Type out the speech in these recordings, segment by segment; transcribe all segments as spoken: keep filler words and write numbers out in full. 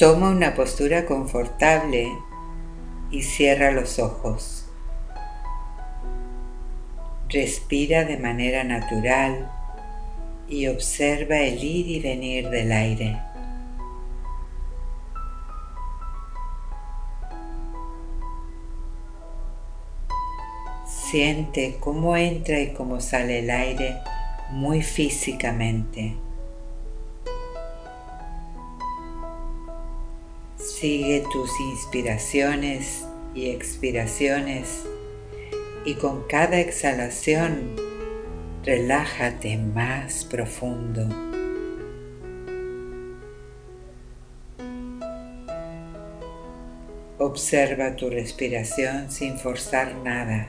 Toma una postura confortable y cierra los ojos. Respira de manera natural y observa el ir y venir del aire. Siente cómo entra y cómo sale el aire muy físicamente. Sigue tus inspiraciones y expiraciones y con cada exhalación relájate más profundo. Observa tu respiración sin forzar nada.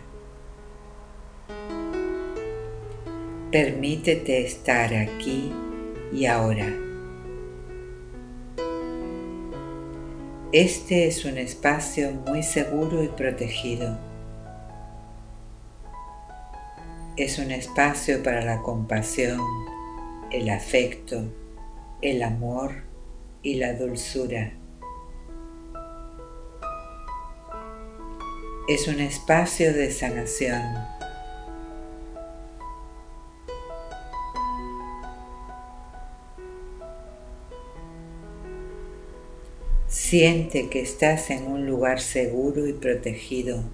Permítete estar aquí y ahora. Este es un espacio muy seguro y protegido. Es un espacio para la compasión, el afecto, el amor y la dulzura. Es un espacio de sanación. Siente que estás en un lugar seguro y protegido.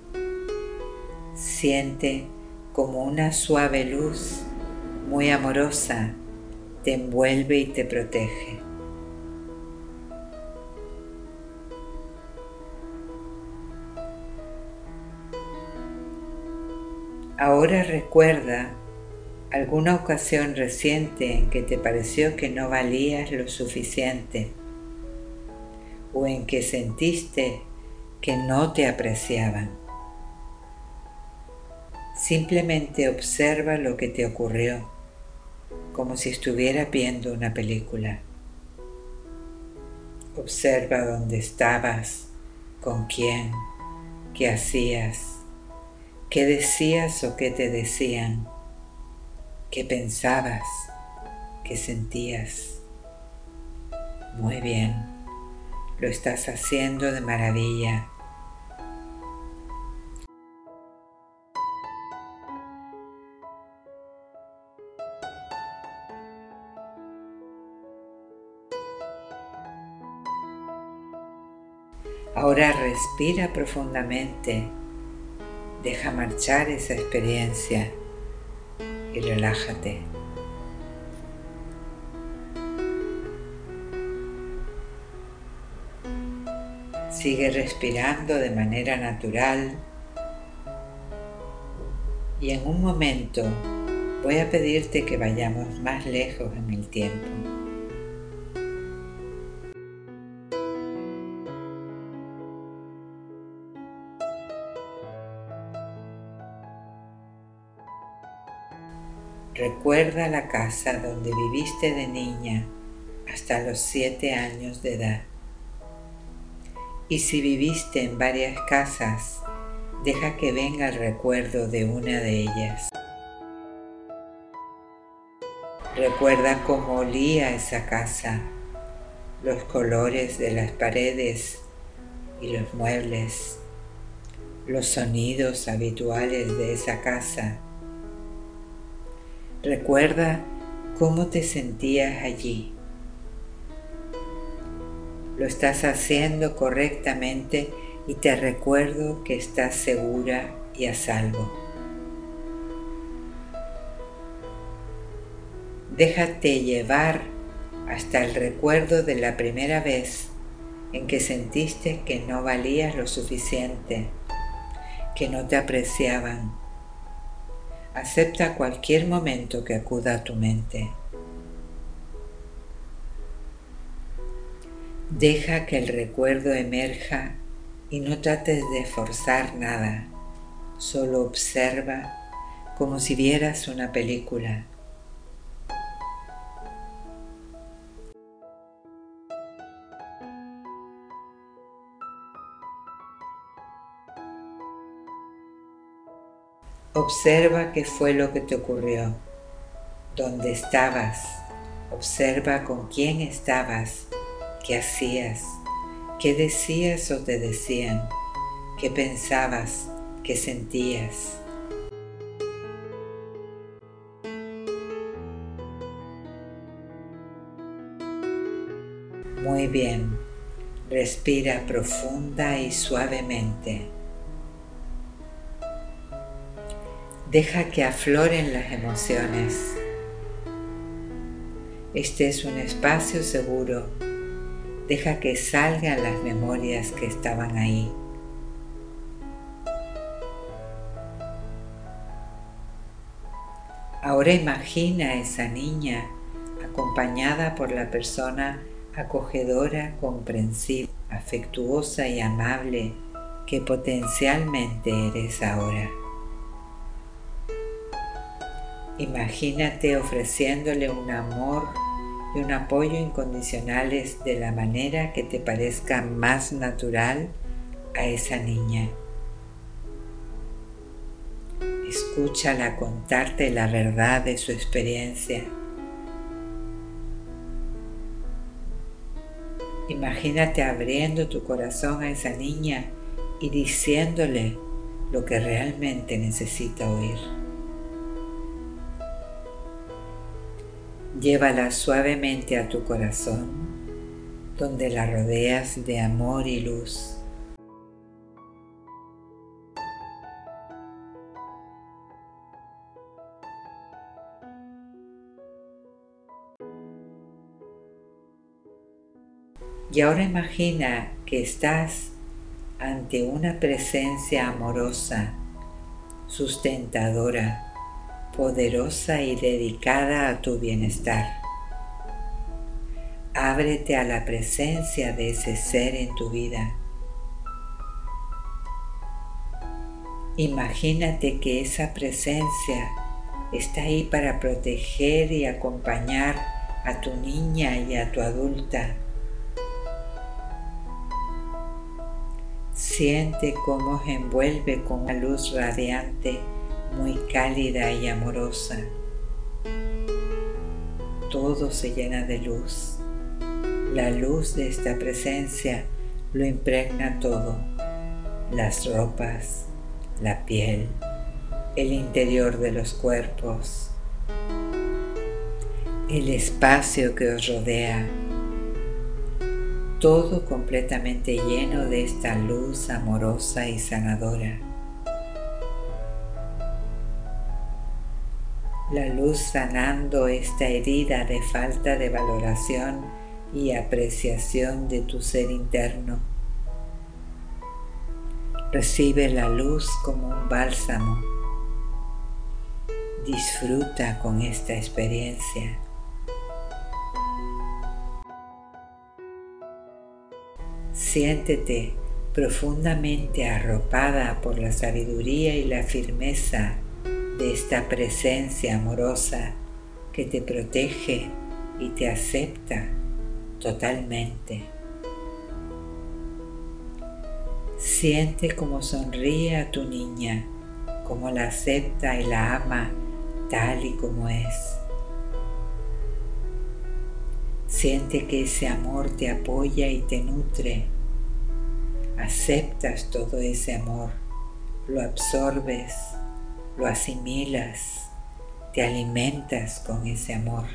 Siente como una suave luz muy amorosa te envuelve y te protege. Ahora recuerda alguna ocasión reciente en que te pareció que no valías lo suficiente o en que sentiste que no te apreciaban. Simplemente observa lo que te ocurrió, como si estuvieras viendo una película. Observa dónde estabas, con quién, qué hacías, qué decías o qué te decían, qué pensabas, qué sentías. Muy bien, lo estás haciendo de maravilla. Ahora respira profundamente, deja marchar esa experiencia y relájate. Sigue respirando de manera natural y en un momento voy a pedirte que vayamos más lejos en el tiempo. Recuerda la casa donde viviste de niña hasta los siete años de edad. Y si viviste en varias casas, deja que venga el recuerdo de una de ellas. Recuerda cómo olía esa casa, los colores de las paredes y los muebles, los sonidos habituales de esa casa. Recuerda cómo te sentías allí. Lo estás haciendo correctamente y te recuerdo que estás segura y a salvo. Déjate llevar hasta el recuerdo de la primera vez en que sentiste que no valías lo suficiente, que no te apreciaban. Acepta cualquier momento que acuda a tu mente. Deja que el recuerdo emerja y no trates de forzar nada. Solo observa como si vieras una película. Observa qué fue lo que te ocurrió, dónde estabas, observa con quién estabas, ¿Qué hacías? ¿Qué decías o te decían? ¿Qué pensabas? ¿Qué sentías? Muy bien. Respira profunda y suavemente. Deja que afloren las emociones. Este es un espacio seguro. Deja que salgan las memorias que estaban ahí. Ahora imagina a esa niña acompañada por la persona acogedora, comprensiva, afectuosa y amable que potencialmente eres ahora. Imagínate ofreciéndole un amor y un apoyo incondicionales de la manera que te parezca más natural a esa niña. Escúchala contarte la verdad de su experiencia. Imagínate abriendo tu corazón a esa niña y diciéndole lo que realmente necesita oír. Llévala suavemente a tu corazón, donde la rodeas de amor y luz. Y ahora imagina que estás ante una presencia amorosa, sustentadora, poderosa y dedicada a tu bienestar. Ábrete a la presencia de ese ser en tu vida. Imagínate que esa presencia está ahí para proteger y acompañar a tu niña y a tu adulta. Siente cómo se envuelve con una luz radiante, muy cálida y amorosa. Todo se llena de luz. La luz de esta presencia lo impregna todo. Las ropas, la piel, el interior de los cuerpos, el espacio que os rodea. Todo completamente lleno de esta luz amorosa y sanadora. La luz sanando esta herida de falta de valoración y apreciación de tu ser interno. Recibe la luz como un bálsamo. Disfruta con esta experiencia. Siéntete profundamente arropada por la sabiduría y la firmeza de esta presencia amorosa que te protege y te acepta totalmente. Siente cómo sonríe a tu niña, cómo la acepta y la ama tal y como es. Siente que ese amor te apoya y te nutre. Aceptas todo ese amor, lo absorbes, lo asimilas, te alimentas con ese amor.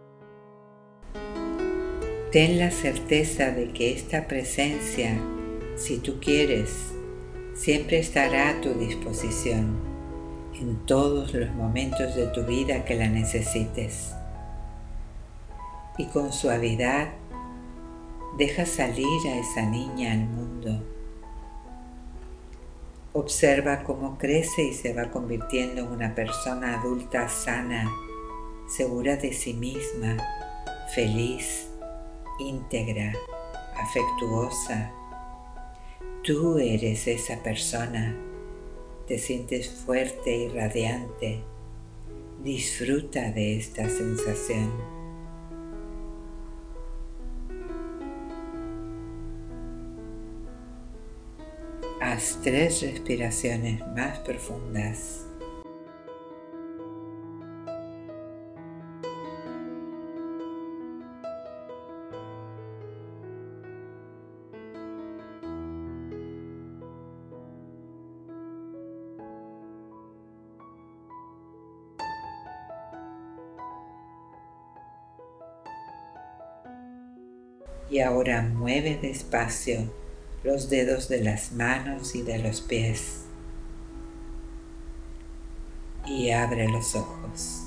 Ten la certeza de que esta presencia Si tú quieres, siempre estará a tu disposición en todos los momentos de tu vida que la necesites. Y con suavidad deja salir a esa niña al mundo. Observa cómo crece y se va convirtiendo en una persona adulta sana, segura de sí misma, feliz, íntegra, afectuosa. Tú eres esa persona. Te sientes fuerte y radiante. Disfruta de esta sensación. Haz tres respiraciones más profundas. Y ahora mueve despacio los dedos de las manos y de los pies y abre los ojos.